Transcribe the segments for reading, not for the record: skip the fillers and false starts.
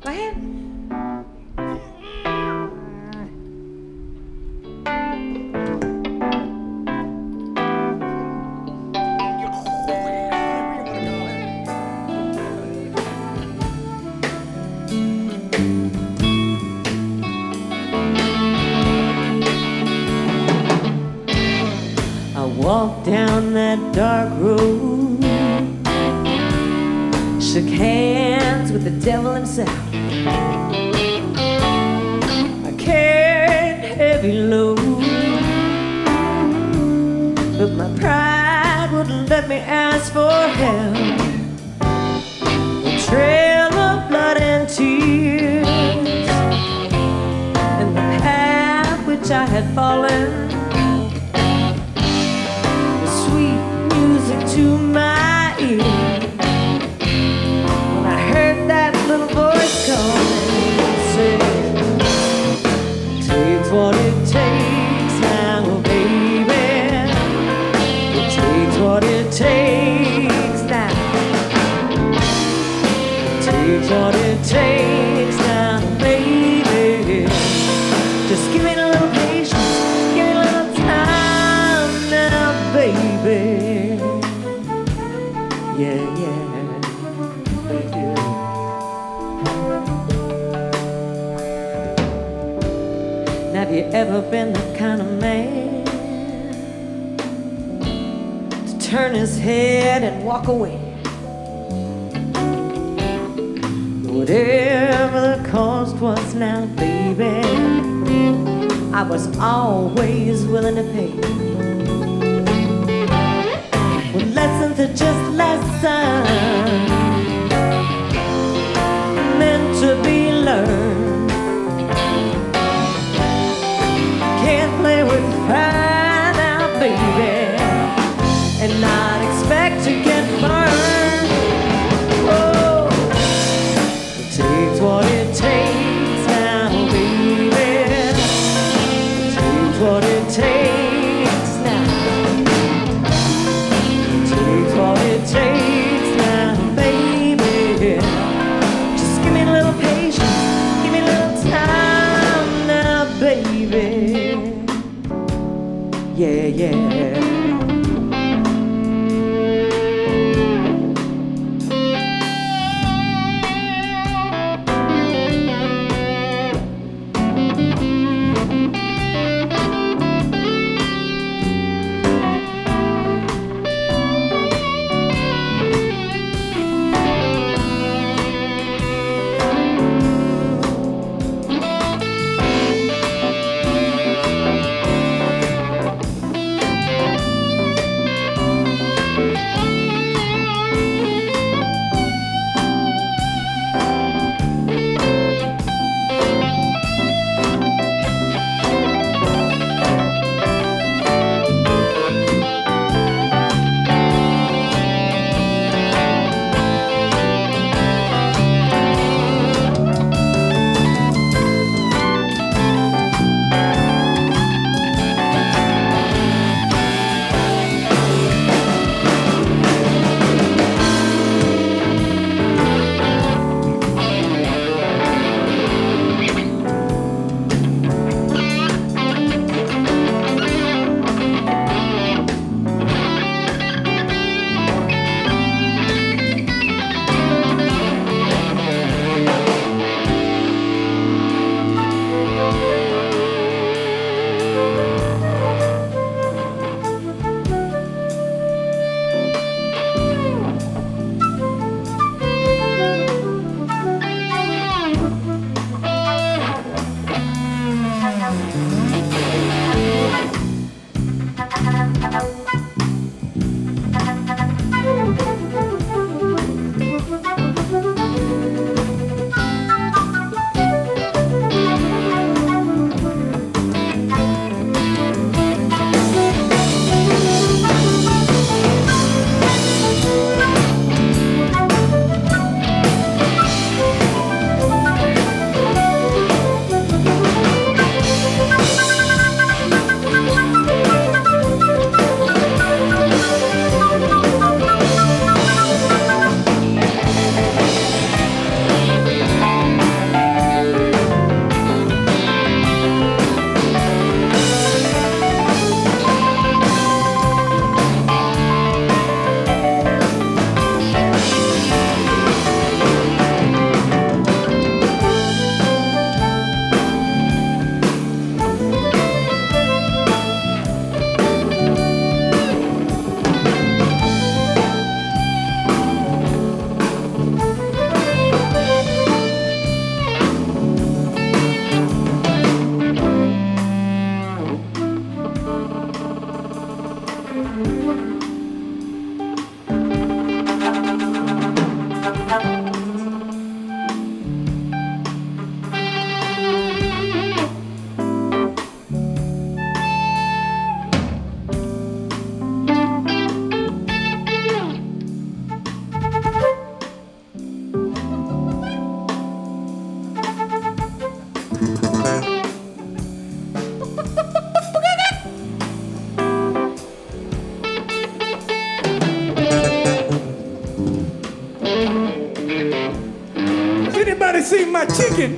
Go ahead. I walked down that dark road, shook hands with the devil himself. I carried a heavy load, but my pride wouldn't let me ask for help. A trail of blood and tears, and the path which I had fallen, to my ear. When I heard that little voice calling, saying, takes what it takes now, baby. It takes what it takes now. It takes what it takes now, baby. Just give me a little patience, give me a little time now, baby. Yeah, yeah, yeah. Now, have you ever been the kind of man to turn his head and walk away? Whatever the cost was now, baby, I was always willing to pay. Well, lessons are just lessons, meant to be learned. Can't play with fire now, baby, and not expect to get burned. Oh, it takes what it takes now, baby. It takes what it takes now. What it takes now, baby. Just give me a little patience, give me a little time now, baby. Yeah, yeah. Anybody seen my chicken?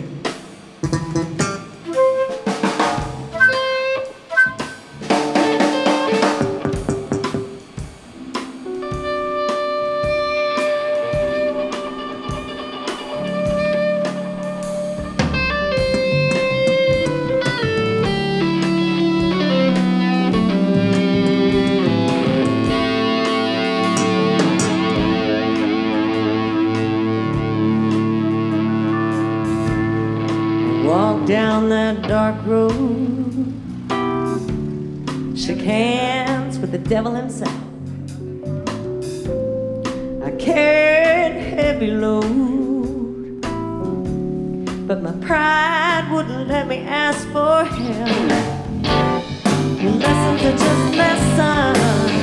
Walk down that dark road, shook hands with the devil himself. I carried a heavy load, but my pride wouldn't let me ask for help. Lessons are just lessons,